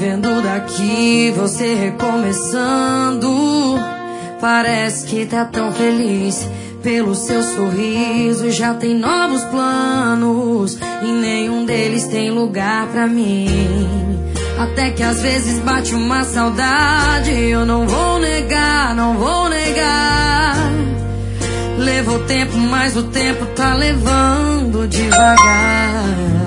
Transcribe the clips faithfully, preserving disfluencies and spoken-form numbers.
vendo daqui, você recomeçando. Parece que tá tão feliz pelo seu sorriso. Já tem novos planos e nenhum deles tem lugar pra mim. Até que às vezes bate uma saudade. Eu não vou negar, não vou negar. Levou tempo, mas o tempo tá levando devagar.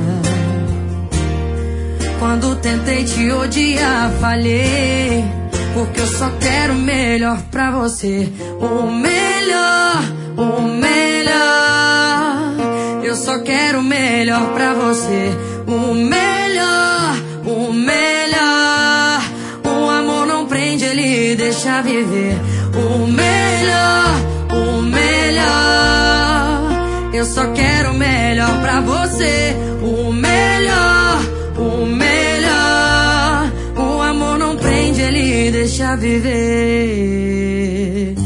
Quando tentei te odiar, falhei, porque eu só quero o melhor pra você. O melhor, o melhor. Eu só quero o melhor pra você. O melhor, o melhor. O amor não prende, ele deixa viver. O melhor, o melhor. Eu só quero o melhor pra você. O melhor, o melhor. O amor não prende, ele deixa viver.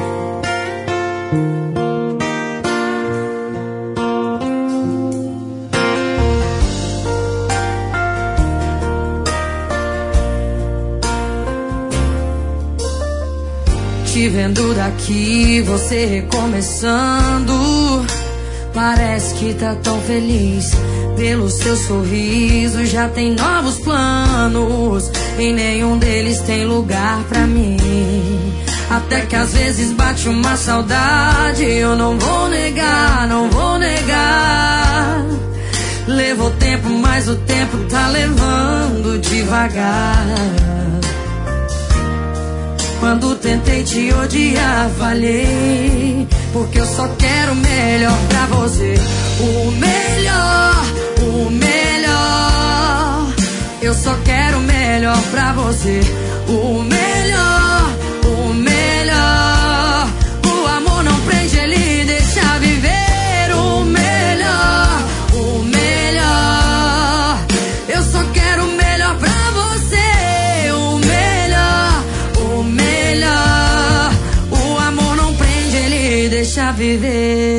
Te vendo daqui, você recomeçando. Parece que tá tão feliz pelo seu sorriso. Já tem novos planos e nenhum deles tem lugar pra mim. Até que às vezes bate uma saudade. Eu não vou negar, não vou negar. Levou tempo, mas o tempo tá levando devagar. Quando tentei te odiar, falhei, porque eu só quero o melhor pra você. O melhor, o melhor. Eu só quero o melhor pra você. O melhor, o melhor. O amor não prende, ele deixa viver. O melhor, o melhor. Eu só quero o melhor pra você. O melhor, o melhor. O amor não prende, ele deixa viver.